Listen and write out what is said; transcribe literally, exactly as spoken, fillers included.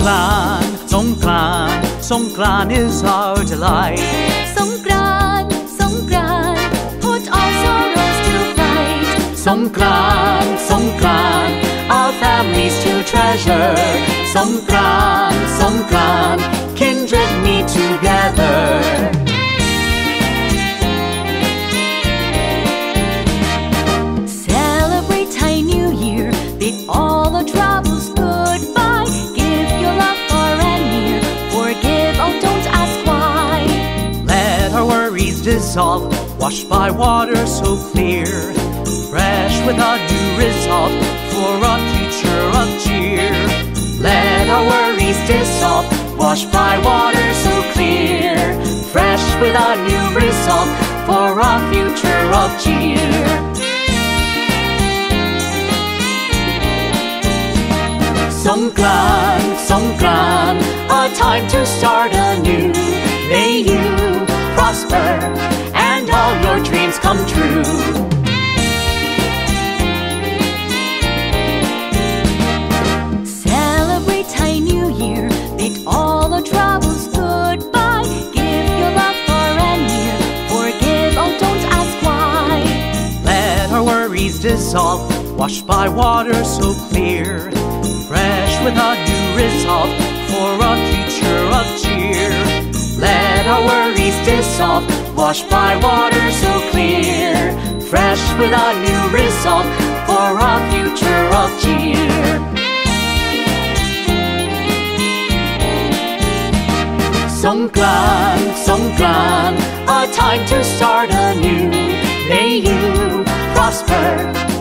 Songkran, Songkran, Songkran is our delight. Songkran, Songkran, put all sorrows to flight. Songkran, Songkran, our families to treasure. Songkran, Songkran, kindred meet together. Celebrate Thai New Year, bid all the troubles goodbye. Give your love far and near, forgive, oh don't ask why. Let our worries dissolve, washed by water so clear. Fresh with a new resolve, for a future of cheer. Let our worries dissolve, washed by water so clear. Fresh with a new resolve, for a future of cheer. Songkran, Songkran, a time to start anew. May you prosper and all your dreams come true. Celebrate Thai New Year, bid all the troubles goodbye. Give your love far and near, forgive, oh don't ask why. Let our worries dissolve, washed by water so clear. Fresh with a new resolve, for a future of cheer. Let our worries dissolve, washed by water so clear. Fresh with a new resolve, for a future of cheer. Songkran, Songkran, a time to start anew. May you prosper